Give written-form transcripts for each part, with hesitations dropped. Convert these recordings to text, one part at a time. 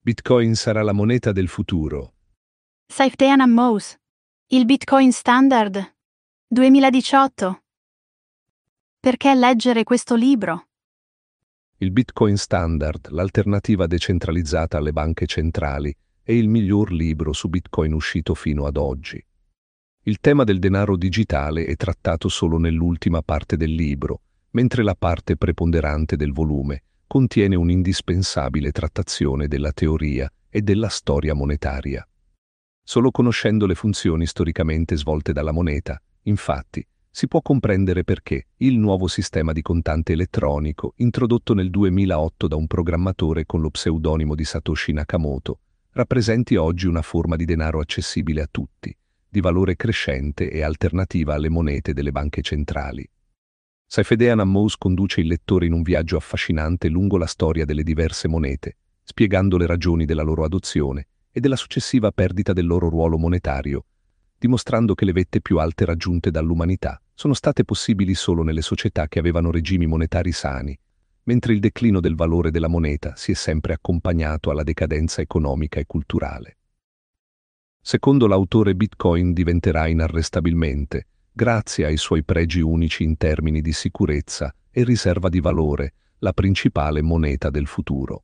Bitcoin sarà la moneta del futuro. Saifedean Ammous. Il Bitcoin Standard. 2018. Perché leggere questo libro? Il Bitcoin Standard, l'alternativa decentralizzata alle banche centrali, è il miglior libro su Bitcoin uscito fino ad oggi. Il tema del denaro digitale è trattato solo nell'ultima parte del libro, mentre la parte preponderante del volume contiene un'indispensabile trattazione della teoria e della storia monetaria. Solo conoscendo le funzioni storicamente svolte dalla moneta, infatti, si può comprendere perché il nuovo sistema di contante elettronico, introdotto nel 2008 da un programmatore con lo pseudonimo di Satoshi Nakamoto, rappresenti oggi una forma di denaro accessibile a tutti, di valore crescente e alternativa alle monete delle banche centrali. Saifedean Ammous conduce il lettore in un viaggio affascinante lungo la storia delle diverse monete, spiegando le ragioni della loro adozione e della successiva perdita del loro ruolo monetario, dimostrando che le vette più alte raggiunte dall'umanità sono state possibili solo nelle società che avevano regimi monetari sani, mentre il declino del valore della moneta si è sempre accompagnato alla decadenza economica e culturale. Secondo l'autore, Bitcoin diventerà inarrestabilmente, grazie ai suoi pregi unici in termini di sicurezza e riserva di valore, la principale moneta del futuro.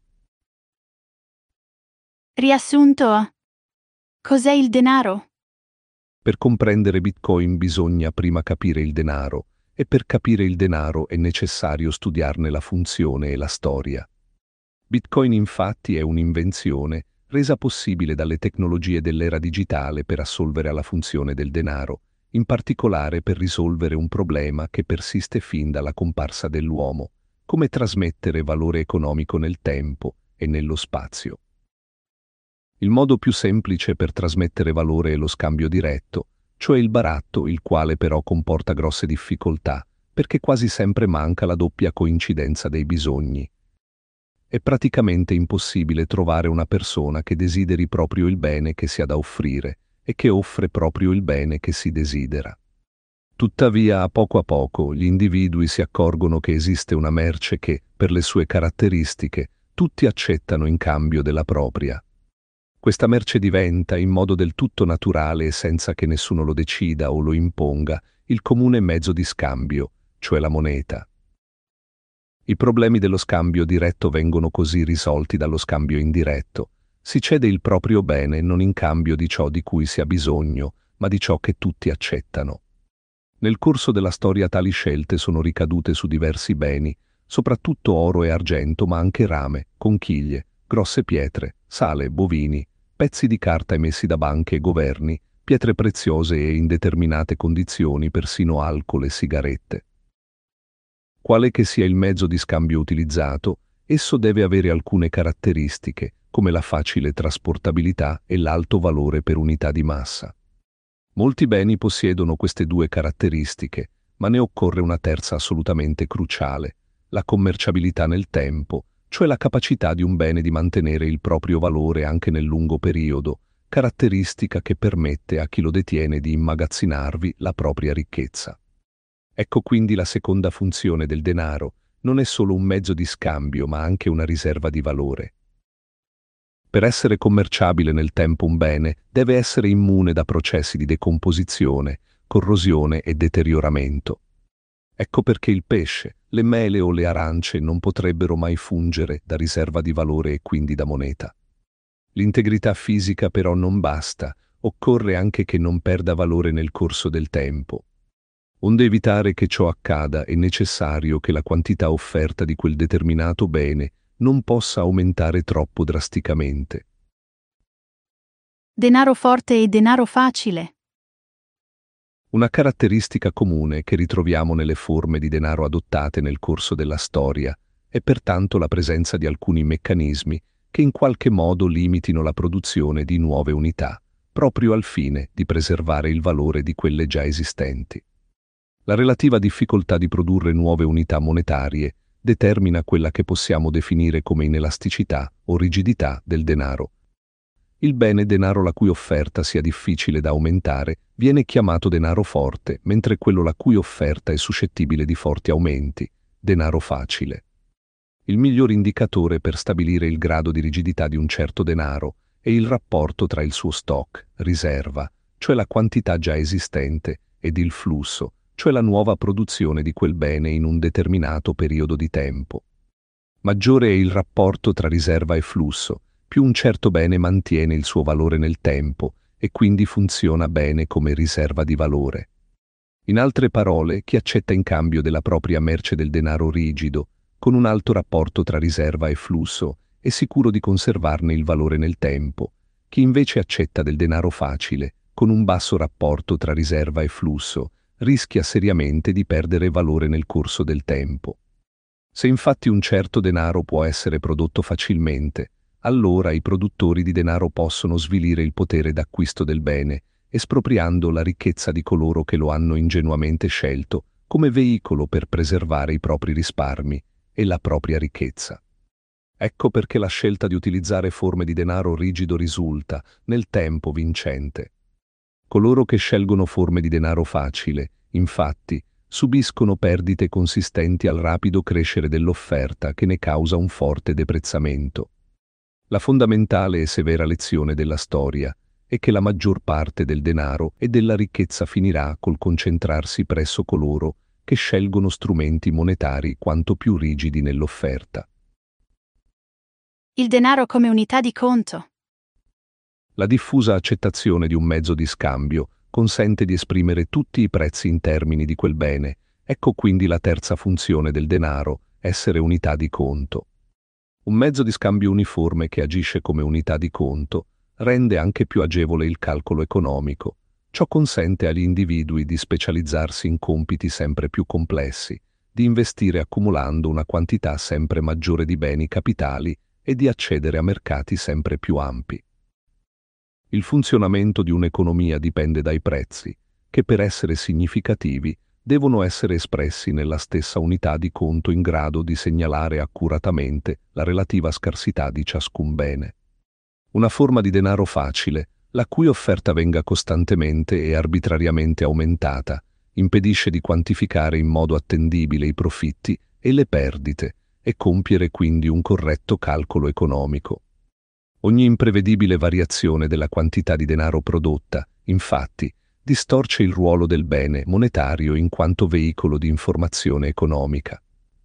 Riassunto. Cos'è il denaro? Per comprendere Bitcoin bisogna prima capire il denaro, e per capire il denaro è necessario studiarne la funzione e la storia. Bitcoin infatti è un'invenzione resa possibile dalle tecnologie dell'era digitale per assolvere alla funzione del denaro, in particolare per risolvere un problema che persiste fin dalla comparsa dell'uomo, come trasmettere valore economico nel tempo e nello spazio. Il modo più semplice per trasmettere valore è lo scambio diretto, cioè il baratto, il quale però comporta grosse difficoltà, perché quasi sempre manca la doppia coincidenza dei bisogni. È praticamente impossibile trovare una persona che desideri proprio il bene che si ha da offrire e che offre proprio il bene che si desidera. Tuttavia, a poco gli individui si accorgono che esiste una merce che, per le sue caratteristiche, tutti accettano in cambio della propria. Questa merce diventa, in modo del tutto naturale e senza che nessuno lo decida o lo imponga, il comune mezzo di scambio, cioè la moneta. I problemi dello scambio diretto vengono così risolti dallo scambio indiretto. Si cede il proprio bene non in cambio di ciò di cui si ha bisogno, ma di ciò che tutti accettano. Nel corso della storia tali scelte sono ricadute su diversi beni, soprattutto oro e argento, ma anche rame, conchiglie, grosse pietre, sale, bovini, pezzi di carta emessi da banche e governi, pietre preziose e in determinate condizioni persino alcol e sigarette. Quale che sia il mezzo di scambio utilizzato, esso deve avere alcune caratteristiche, come la facile trasportabilità e l'alto valore per unità di massa. Molti beni possiedono queste due caratteristiche, ma ne occorre una terza assolutamente cruciale, la commerciabilità nel tempo, cioè la capacità di un bene di mantenere il proprio valore anche nel lungo periodo, caratteristica che permette a chi lo detiene di immagazzinarvi la propria ricchezza. Ecco quindi la seconda funzione del denaro, non è solo un mezzo di scambio ma anche una riserva di valore. Per essere commerciabile nel tempo un bene deve essere immune da processi di decomposizione, corrosione e deterioramento. Ecco perché il pesce, le mele o le arance non potrebbero mai fungere da riserva di valore e quindi da moneta. L'integrità fisica però non basta, occorre anche che non perda valore nel corso del tempo. Onde evitare che ciò accada è necessario che la quantità offerta di quel determinato bene non possa aumentare troppo drasticamente. Denaro forte e denaro facile. Una caratteristica comune che ritroviamo nelle forme di denaro adottate nel corso della storia è pertanto la presenza di alcuni meccanismi che in qualche modo limitino la produzione di nuove unità, proprio al fine di preservare il valore di quelle già esistenti. La relativa difficoltà di produrre nuove unità monetarie determina quella che possiamo definire come inelasticità o rigidità del denaro. Il bene denaro la cui offerta sia difficile da aumentare viene chiamato denaro forte, mentre quello la cui offerta è suscettibile di forti aumenti, denaro facile. Il miglior indicatore per stabilire il grado di rigidità di un certo denaro è il rapporto tra il suo stock, riserva, cioè la quantità già esistente, ed il flusso, cioè la nuova produzione di quel bene in un determinato periodo di tempo. Maggiore è il rapporto tra riserva e flusso, più un certo bene mantiene il suo valore nel tempo e quindi funziona bene come riserva di valore. In altre parole, chi accetta in cambio della propria merce del denaro rigido, con un alto rapporto tra riserva e flusso, è sicuro di conservarne il valore nel tempo. Chi invece accetta del denaro facile, con un basso rapporto tra riserva e flusso, rischia seriamente di perdere valore nel corso del tempo. Se infatti un certo denaro può essere prodotto facilmente, allora i produttori di denaro possono svilire il potere d'acquisto del bene, espropriando la ricchezza di coloro che lo hanno ingenuamente scelto come veicolo per preservare i propri risparmi e la propria ricchezza. Ecco perché la scelta di utilizzare forme di denaro rigido risulta, nel tempo, vincente. Coloro che scelgono forme di denaro facile, infatti, subiscono perdite consistenti al rapido crescere dell'offerta che ne causa un forte deprezzamento. La fondamentale e severa lezione della storia è che la maggior parte del denaro e della ricchezza finirà col concentrarsi presso coloro che scelgono strumenti monetari quanto più rigidi nell'offerta. Il denaro come unità di conto. La diffusa accettazione di un mezzo di scambio consente di esprimere tutti i prezzi in termini di quel bene. Ecco quindi la terza funzione del denaro, essere unità di conto. Un mezzo di scambio uniforme che agisce come unità di conto rende anche più agevole il calcolo economico. Ciò consente agli individui di specializzarsi in compiti sempre più complessi, di investire accumulando una quantità sempre maggiore di beni capitali e di accedere a mercati sempre più ampi. Il funzionamento di un'economia dipende dai prezzi, che per essere significativi devono essere espressi nella stessa unità di conto in grado di segnalare accuratamente la relativa scarsità di ciascun bene. Una forma di denaro facile, la cui offerta venga costantemente e arbitrariamente aumentata, impedisce di quantificare in modo attendibile i profitti e le perdite e compiere quindi un corretto calcolo economico. Ogni imprevedibile variazione della quantità di denaro prodotta, infatti, distorce il ruolo del bene monetario in quanto veicolo di informazione economica.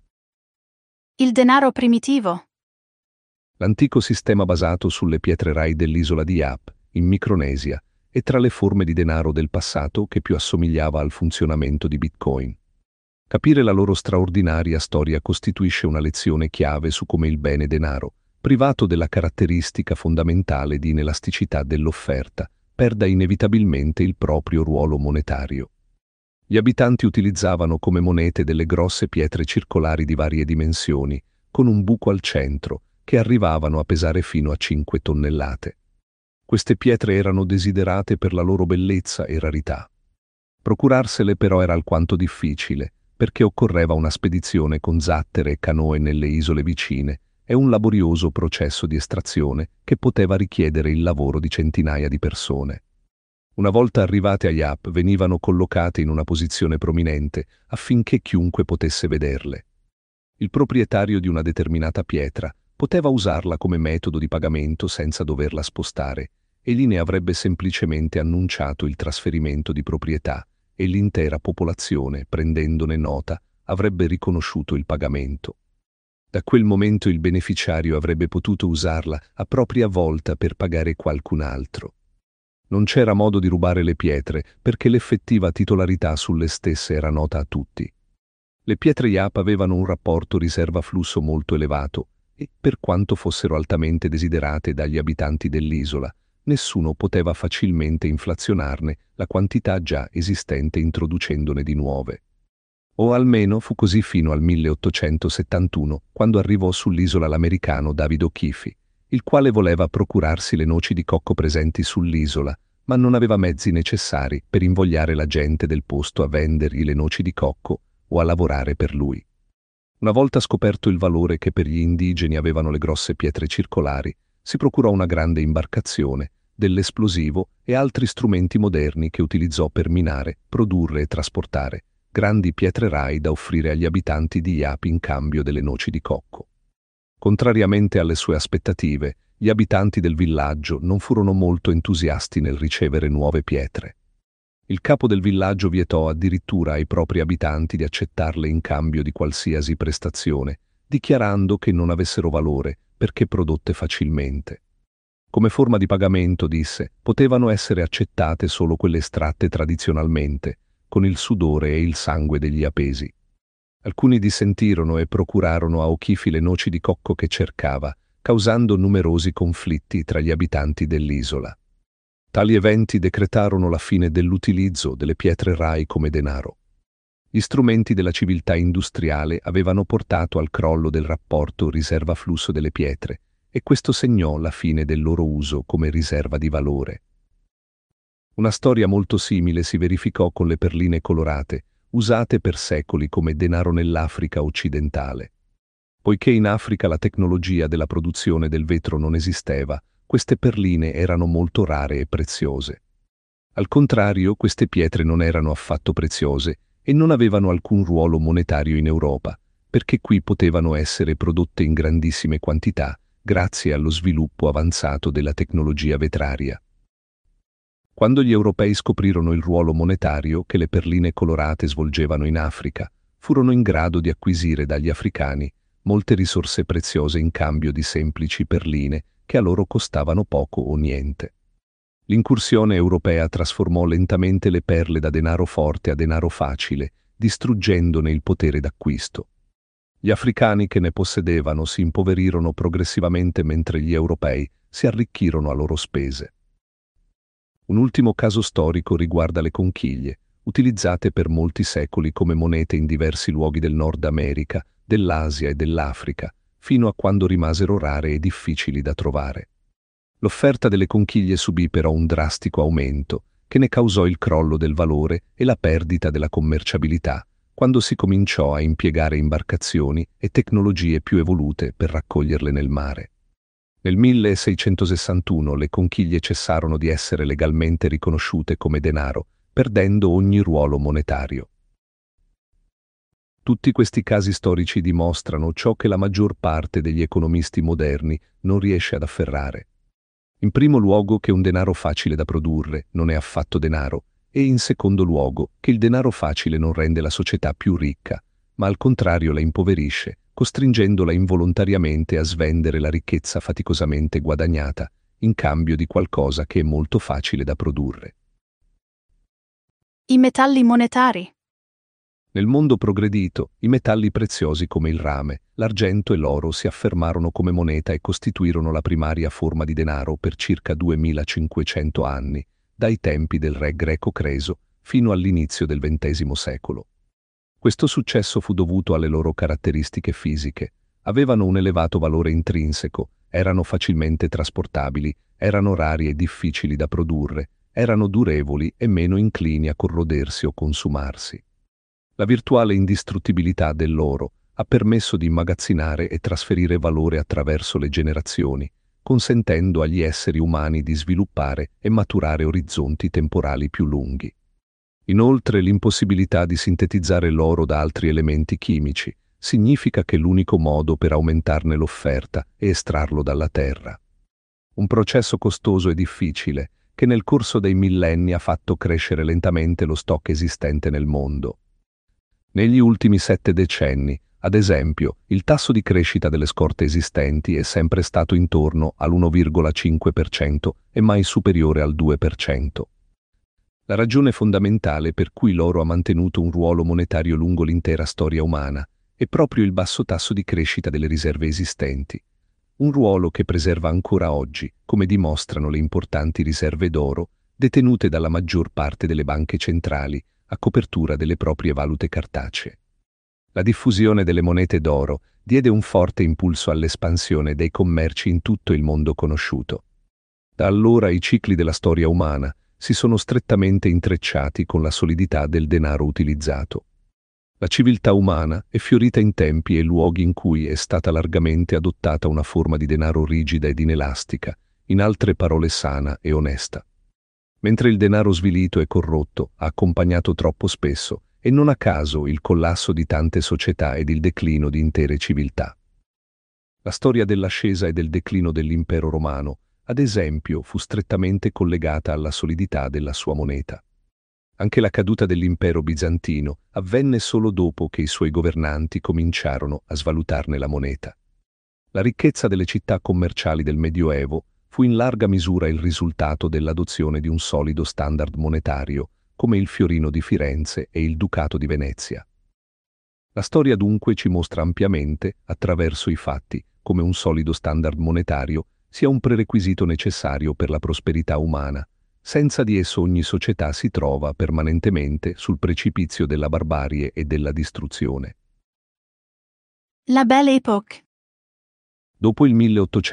Il denaro primitivo. L'antico sistema basato sulle pietre rai dell'isola di Yap, in Micronesia, è tra le forme di denaro del passato che più assomigliava al funzionamento di Bitcoin. Capire la loro straordinaria storia costituisce una lezione chiave su come il bene denaro, privato della caratteristica fondamentale di inelasticità dell'offerta, perda inevitabilmente il proprio ruolo monetario. Gli abitanti utilizzavano come monete delle grosse pietre circolari di varie dimensioni, con un buco al centro, che arrivavano a pesare fino a 5 tonnellate. Queste pietre erano desiderate per la loro bellezza e rarità. Procurarsele però era alquanto difficile, perché occorreva una spedizione con zattere e canoe nelle isole vicine e un laborioso processo di estrazione che poteva richiedere il lavoro di centinaia di persone. Una volta arrivate a Yap venivano collocate in una posizione prominente affinché chiunque potesse vederle. Il proprietario di una determinata pietra poteva usarla come metodo di pagamento senza doverla spostare, egli ne avrebbe semplicemente annunciato il trasferimento di proprietà e l'intera popolazione, prendendone nota, avrebbe riconosciuto il pagamento. Da quel momento il beneficiario avrebbe potuto usarla a propria volta per pagare qualcun altro. Non c'era modo di rubare le pietre perché l'effettiva titolarità sulle stesse era nota a tutti. Le pietre Yap avevano un rapporto riserva-flusso molto elevato e, per quanto fossero altamente desiderate dagli abitanti dell'isola, nessuno poteva facilmente inflazionarne la quantità già esistente introducendone di nuove. O almeno fu così fino al 1871, quando arrivò sull'isola l'americano David O'Keefe, il quale voleva procurarsi le noci di cocco presenti sull'isola, ma non aveva mezzi necessari per invogliare la gente del posto a vendergli le noci di cocco o a lavorare per lui. Una volta scoperto il valore che per gli indigeni avevano le grosse pietre circolari, si procurò una grande imbarcazione, dell'esplosivo e altri strumenti moderni che utilizzò per minare, produrre e trasportare grandi pietre rai da offrire agli abitanti di Yap in cambio delle noci di cocco. Contrariamente alle sue aspettative, gli abitanti del villaggio non furono molto entusiasti nel ricevere nuove pietre. Il capo del villaggio vietò addirittura ai propri abitanti di accettarle in cambio di qualsiasi prestazione, dichiarando che non avessero valore perché prodotte facilmente. Come forma di pagamento, disse, potevano essere accettate solo quelle estratte tradizionalmente, con il sudore e il sangue degli apesi. Alcuni dissentirono e procurarono a O'Keefe le noci di cocco che cercava, causando numerosi conflitti tra gli abitanti dell'isola. Tali eventi decretarono la fine dell'utilizzo delle pietre rai come denaro. Gli strumenti della civiltà industriale avevano portato al crollo del rapporto riserva-flusso delle pietre, e questo segnò la fine del loro uso come riserva di valore. Una storia molto simile si verificò con le perline colorate, usate per secoli come denaro nell'Africa occidentale. Poiché in Africa la tecnologia della produzione del vetro non esisteva, queste perline erano molto rare e preziose. Al contrario, queste pietre non erano affatto preziose e non avevano alcun ruolo monetario in Europa, perché qui potevano essere prodotte in grandissime quantità, grazie allo sviluppo avanzato della tecnologia vetraria. Quando gli europei scoprirono il ruolo monetario che le perline colorate svolgevano in Africa, furono in grado di acquisire dagli africani molte risorse preziose in cambio di semplici perline che a loro costavano poco o niente. L'incursione europea trasformò lentamente le perle da denaro forte a denaro facile, distruggendone il potere d'acquisto. Gli africani che ne possedevano si impoverirono progressivamente mentre gli europei si arricchirono a loro spese. Un ultimo caso storico riguarda le conchiglie, utilizzate per molti secoli come monete in diversi luoghi del Nord America, dell'Asia e dell'Africa, fino a quando rimasero rare e difficili da trovare. L'offerta delle conchiglie subì però un drastico aumento, che ne causò il crollo del valore e la perdita della commerciabilità, quando si cominciò a impiegare imbarcazioni e tecnologie più evolute per raccoglierle nel mare. Nel 1661 le conchiglie cessarono di essere legalmente riconosciute come denaro, perdendo ogni ruolo monetario. Tutti questi casi storici dimostrano ciò che la maggior parte degli economisti moderni non riesce ad afferrare. In primo luogo che un denaro facile da produrre non è affatto denaro, e in secondo luogo che il denaro facile non rende la società più ricca, ma al contrario la impoverisce, costringendola involontariamente a svendere la ricchezza faticosamente guadagnata, in cambio di qualcosa che è molto facile da produrre. I metalli monetari. Nel mondo progredito, i metalli preziosi come il rame, l'argento e l'oro si affermarono come moneta e costituirono la primaria forma di denaro per circa 2500 anni, dai tempi del re greco Creso fino all'inizio del XX secolo. Questo successo fu dovuto alle loro caratteristiche fisiche. Avevano un elevato valore intrinseco, erano facilmente trasportabili, erano rari e difficili da produrre, erano durevoli e meno inclini a corrodersi o consumarsi. La virtuale indistruttibilità dell'oro ha permesso di immagazzinare e trasferire valore attraverso le generazioni, consentendo agli esseri umani di sviluppare e maturare orizzonti temporali più lunghi. Inoltre, l'impossibilità di sintetizzare l'oro da altri elementi chimici significa che l'unico modo per aumentarne l'offerta è estrarlo dalla terra. Un processo costoso e difficile che nel corso dei millenni ha fatto crescere lentamente lo stock esistente nel mondo. Negli ultimi 7 decenni, ad esempio, il tasso di crescita delle scorte esistenti è sempre stato intorno all'1,5% e mai superiore al 2%. La ragione fondamentale per cui l'oro ha mantenuto un ruolo monetario lungo l'intera storia umana è proprio il basso tasso di crescita delle riserve esistenti, un ruolo che preserva ancora oggi, come dimostrano le importanti riserve d'oro detenute dalla maggior parte delle banche centrali a copertura delle proprie valute cartacee. La diffusione delle monete d'oro diede un forte impulso all'espansione dei commerci in tutto il mondo conosciuto. Da allora i cicli della storia umana si sono strettamente intrecciati con la solidità del denaro utilizzato. La civiltà umana è fiorita in tempi e luoghi in cui è stata largamente adottata una forma di denaro rigida ed inelastica, in altre parole sana e onesta. Mentre il denaro svilito e corrotto ha accompagnato troppo spesso, e non a caso, il collasso di tante società ed il declino di intere civiltà. La storia dell'ascesa e del declino dell'impero romano, ad esempio, fu strettamente collegata alla solidità della sua moneta. Anche la caduta dell'impero bizantino avvenne solo dopo che i suoi governanti cominciarono a svalutarne la moneta. La ricchezza delle città commerciali del Medioevo fu in larga misura il risultato dell'adozione di un solido standard monetario, come il Fiorino di Firenze e il Ducato di Venezia. La storia dunque ci mostra ampiamente, attraverso i fatti, come un solido standard monetario sia un prerequisito necessario per la prosperità umana. Senza di esso ogni società si trova permanentemente sul precipizio della barbarie e della distruzione. La Belle Époque. Dopo il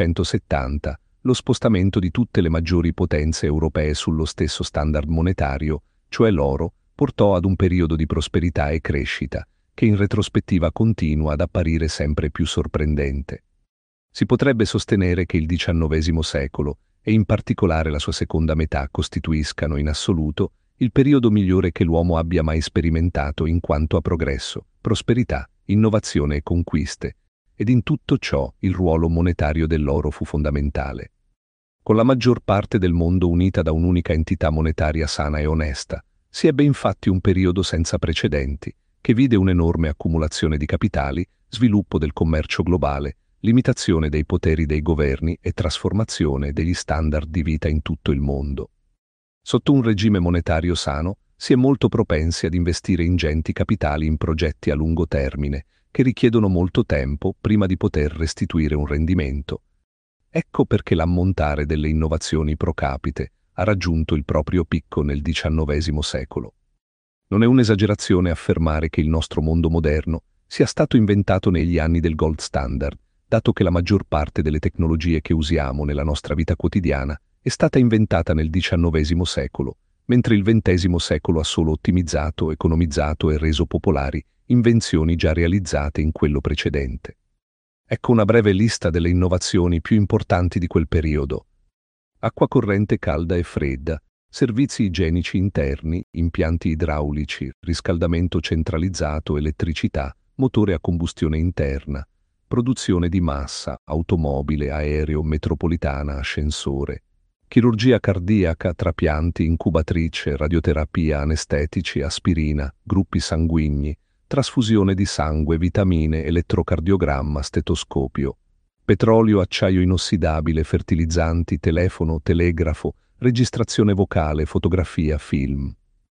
1870, lo spostamento di tutte le maggiori potenze europee sullo stesso standard monetario, cioè l'oro, portò ad un periodo di prosperità e crescita, che in retrospettiva continua ad apparire sempre più sorprendente. Si potrebbe sostenere che il XIX secolo, e in particolare la sua seconda metà, costituiscano in assoluto il periodo migliore che l'uomo abbia mai sperimentato in quanto a progresso, prosperità, innovazione e conquiste, ed in tutto ciò il ruolo monetario dell'oro fu fondamentale. Con la maggior parte del mondo unita da un'unica entità monetaria sana e onesta, si ebbe infatti un periodo senza precedenti, che vide un'enorme accumulazione di capitali, sviluppo del commercio globale, limitazione dei poteri dei governi e trasformazione degli standard di vita in tutto il mondo. Sotto un regime monetario sano, si è molto propensi ad investire ingenti capitali in progetti a lungo termine, che richiedono molto tempo prima di poter restituire un rendimento. Ecco perché l'ammontare delle innovazioni pro capite ha raggiunto il proprio picco nel XIX secolo. Non è un'esagerazione affermare che il nostro mondo moderno sia stato inventato negli anni del gold standard, dato che la maggior parte delle tecnologie che usiamo nella nostra vita quotidiana è stata inventata nel XIX secolo, mentre il XX secolo ha solo ottimizzato, economizzato e reso popolari invenzioni già realizzate in quello precedente. Ecco una breve lista delle innovazioni più importanti di quel periodo. Acqua corrente calda e fredda, servizi igienici interni, impianti idraulici, riscaldamento centralizzato, elettricità, motore a combustione interna, produzione di massa, automobile, aereo, metropolitana, ascensore, chirurgia cardiaca, trapianti, incubatrice, radioterapia, anestetici, aspirina, gruppi sanguigni, trasfusione di sangue, vitamine, elettrocardiogramma, stetoscopio, petrolio, acciaio inossidabile, fertilizzanti, telefono, telegrafo, registrazione vocale, fotografia, film.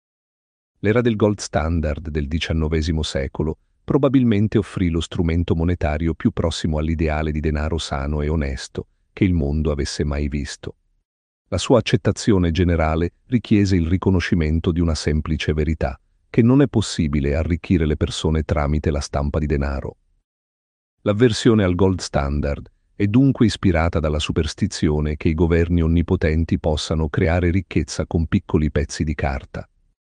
L'era del gold standard del XIX secolo probabilmente offrì lo strumento monetario più prossimo all'ideale di denaro sano e onesto che il mondo avesse mai visto. La sua accettazione generale richiese il riconoscimento di una semplice verità, che non è possibile arricchire le persone tramite la stampa di denaro. L'avversione al gold standard è dunque ispirata dalla superstizione che i governi onnipotenti possano creare ricchezza con piccoli pezzi di carta.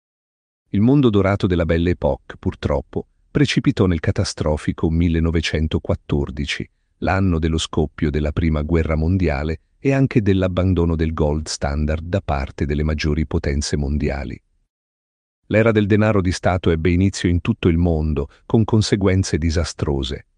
Il mondo dorato della Belle Époque, purtroppo, precipitò nel catastrofico 1914, l'anno dello scoppio della Prima Guerra Mondiale e anche dell'abbandono del gold standard da parte delle maggiori potenze mondiali. L'era del denaro di Stato ebbe inizio in tutto il mondo, con conseguenze disastrose.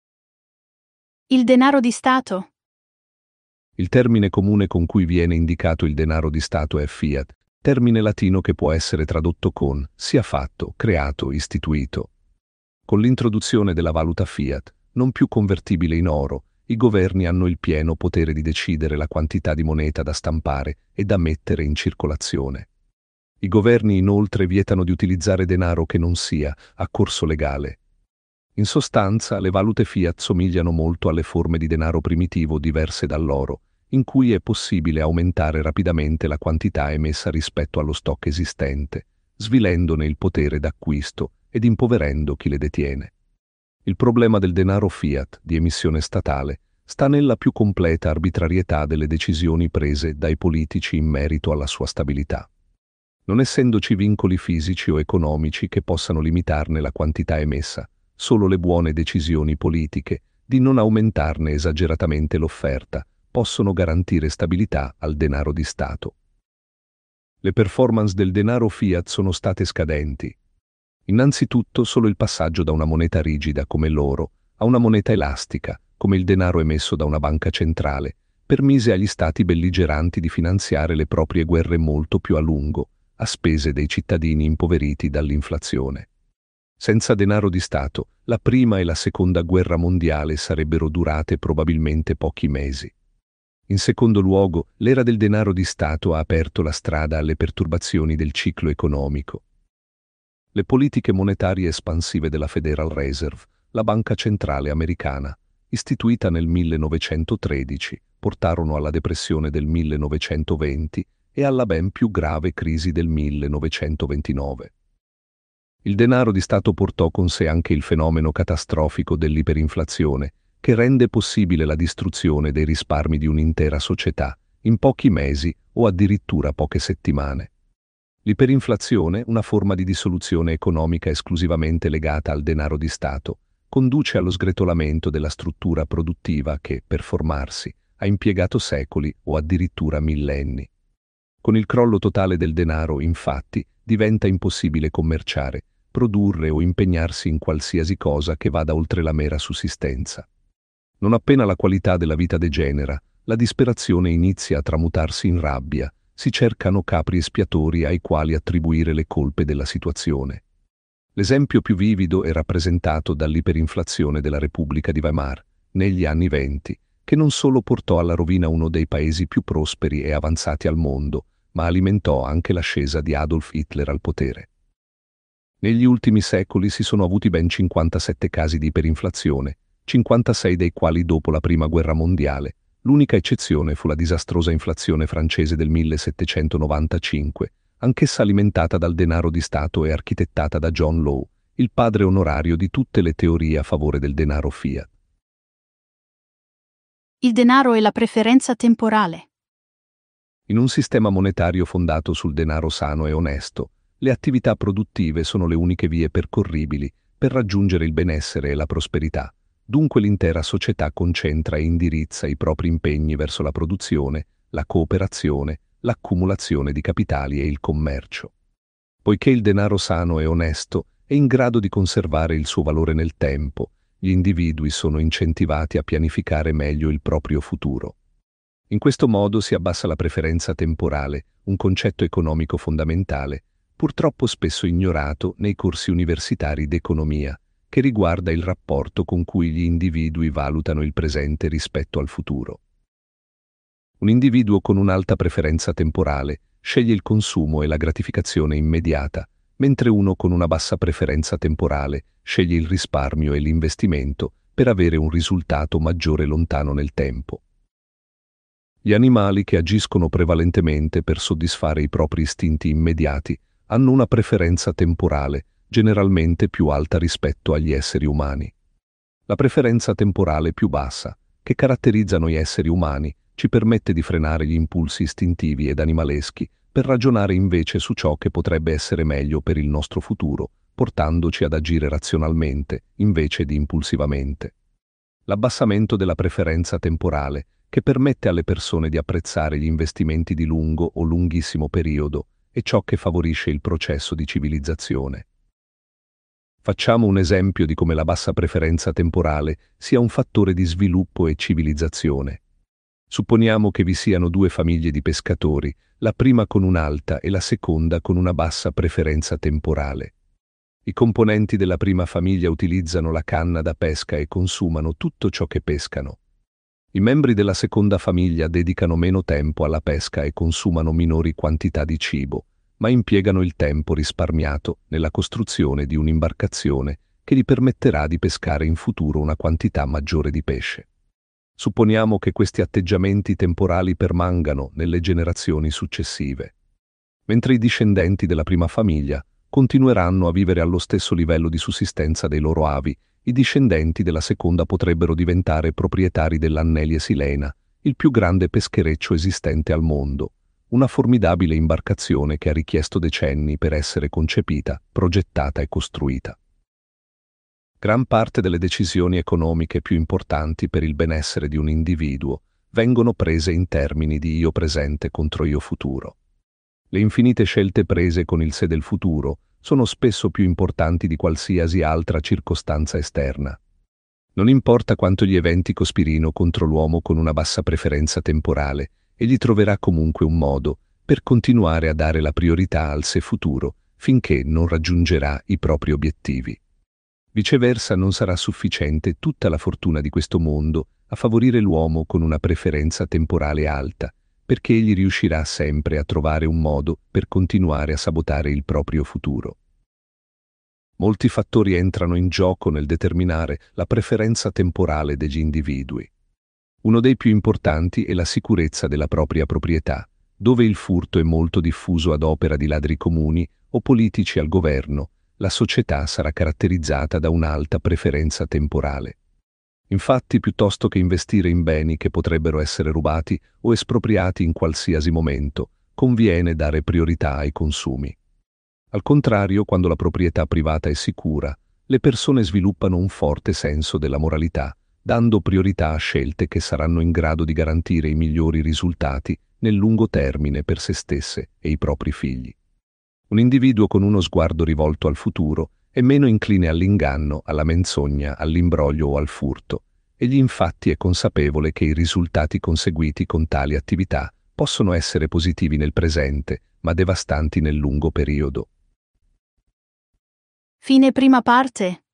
Il denaro di Stato. Il termine comune con cui viene indicato il denaro di Stato è fiat, termine latino che può essere tradotto con sia fatto, creato, istituito. Con l'introduzione della valuta fiat, non più convertibile in oro, i governi hanno il pieno potere di decidere la quantità di moneta da stampare e da mettere in circolazione. I governi inoltre vietano di utilizzare denaro che non sia a corso legale. In sostanza, le valute fiat somigliano molto alle forme di denaro primitivo diverse dall'oro, in cui è possibile aumentare rapidamente la quantità emessa rispetto allo stock esistente, svilendone il potere d'acquisto ed impoverendo chi le detiene. Il problema del denaro fiat di emissione statale sta nella più completa arbitrarietà delle decisioni prese dai politici in merito alla sua stabilità. Non essendoci vincoli fisici o economici che possano limitarne la quantità emessa, solo le buone decisioni politiche di non aumentarne esageratamente l'offerta possono garantire stabilità al denaro di Stato. Le performance del denaro fiat sono state scadenti. Innanzitutto solo il passaggio da una moneta rigida come l'oro a una moneta elastica, come il denaro emesso da una banca centrale, permise agli stati belligeranti di finanziare le proprie guerre molto più a lungo, a spese dei cittadini impoveriti dall'inflazione. Senza denaro di Stato, la prima e la seconda guerra mondiale sarebbero durate probabilmente pochi mesi. In secondo luogo, l'era del denaro di Stato ha aperto la strada alle perturbazioni del ciclo economico. Le politiche monetarie espansive della Federal Reserve, la banca centrale americana, istituita nel 1913, portarono alla depressione del 1920 e alla ben più grave crisi del 1929. Il denaro di Stato portò con sé anche il fenomeno catastrofico dell'iperinflazione, che rende possibile la distruzione dei risparmi di un'intera società in pochi mesi o addirittura poche settimane. L'iperinflazione, una forma di dissoluzione economica esclusivamente legata al denaro di Stato, conduce allo sgretolamento della struttura produttiva che, per formarsi, ha impiegato secoli o addirittura millenni. Con il crollo totale del denaro, infatti, diventa impossibile commerciare, produrre o impegnarsi in qualsiasi cosa che vada oltre la mera sussistenza. Non appena la qualità della vita degenera, la disperazione inizia a tramutarsi in rabbia, si cercano capri espiatori ai quali attribuire le colpe della situazione. L'esempio più vivido è rappresentato dall'iperinflazione della Repubblica di Weimar, negli anni '20, che non solo portò alla rovina uno dei paesi più prosperi e avanzati al mondo, ma alimentò anche l'ascesa di Adolf Hitler al potere. Negli ultimi secoli si sono avuti ben 57 casi di iperinflazione, 56 dei quali dopo la Prima Guerra Mondiale. L'unica eccezione fu la disastrosa inflazione francese del 1795, anch'essa alimentata dal denaro di Stato e architettata da John Law, il padre onorario di tutte le teorie a favore del denaro fiat. Il denaro e la preferenza temporale. In un sistema monetario fondato sul denaro sano e onesto, le attività produttive sono le uniche vie percorribili per raggiungere il benessere e la prosperità. Dunque l'intera società concentra e indirizza i propri impegni verso la produzione, la cooperazione, l'accumulazione di capitali e il commercio. Poiché il denaro sano e onesto è in grado di conservare il suo valore nel tempo, gli individui sono incentivati a pianificare meglio il proprio futuro. In questo modo si abbassa la preferenza temporale, un concetto economico fondamentale, purtroppo spesso ignorato nei corsi universitari d'economia, che riguarda il rapporto con cui gli individui valutano il presente rispetto al futuro. Un individuo con un'alta preferenza temporale sceglie il consumo e la gratificazione immediata, mentre uno con una bassa preferenza temporale sceglie il risparmio e l'investimento per avere un risultato maggiore lontano nel tempo. Gli animali che agiscono prevalentemente per soddisfare i propri istinti immediati hanno una preferenza temporale generalmente più alta rispetto agli esseri umani. La preferenza temporale più bassa, che caratterizza noi esseri umani, ci permette di frenare gli impulsi istintivi ed animaleschi per ragionare invece su ciò che potrebbe essere meglio per il nostro futuro, portandoci ad agire razionalmente invece di impulsivamente. L'abbassamento della preferenza temporale, che permette alle persone di apprezzare gli investimenti di lungo o lunghissimo periodo, è ciò che favorisce il processo di civilizzazione. Facciamo un esempio di come la bassa preferenza temporale sia un fattore di sviluppo e civilizzazione. Supponiamo che vi siano due famiglie di pescatori, la prima con un'alta e la seconda con una bassa preferenza temporale. I componenti della prima famiglia utilizzano la canna da pesca e consumano tutto ciò che pescano. I membri della seconda famiglia dedicano meno tempo alla pesca e consumano minori quantità di cibo, ma impiegano il tempo risparmiato nella costruzione di un'imbarcazione che gli permetterà di pescare in futuro una quantità maggiore di pesce. Supponiamo che questi atteggiamenti temporali permangano nelle generazioni successive. Mentre i discendenti della prima famiglia continueranno a vivere allo stesso livello di sussistenza dei loro avi, i discendenti della seconda potrebbero diventare proprietari dell'Annelie Silena, il più grande peschereccio esistente al mondo, una formidabile imbarcazione che ha richiesto decenni per essere concepita, progettata e costruita. Gran parte delle decisioni economiche più importanti per il benessere di un individuo vengono prese in termini di io presente contro io futuro. Le infinite scelte prese con il sé del futuro sono spesso più importanti di qualsiasi altra circostanza esterna. Non importa quanto gli eventi cospirino contro l'uomo con una bassa preferenza temporale, egli troverà comunque un modo per continuare a dare la priorità al sé futuro finché non raggiungerà i propri obiettivi. Viceversa, non sarà sufficiente tutta la fortuna di questo mondo a favorire l'uomo con una preferenza temporale alta, perché egli riuscirà sempre a trovare un modo per continuare a sabotare il proprio futuro. Molti fattori entrano in gioco nel determinare la preferenza temporale degli individui. Uno dei più importanti è la sicurezza della propria proprietà, dove il furto è molto diffuso ad opera di ladri comuni o politici al governo. La società sarà caratterizzata da un'alta preferenza temporale. Infatti, piuttosto che investire in beni che potrebbero essere rubati o espropriati in qualsiasi momento, conviene dare priorità ai consumi. Al contrario, quando la proprietà privata è sicura, le persone sviluppano un forte senso della moralità, dando priorità a scelte che saranno in grado di garantire i migliori risultati nel lungo termine per se stesse e i propri figli. Un individuo con uno sguardo rivolto al futuro è meno incline all'inganno, alla menzogna, all'imbroglio o al furto. Egli infatti è consapevole che i risultati conseguiti con tali attività possono essere positivi nel presente, ma devastanti nel lungo periodo. Fine prima parte.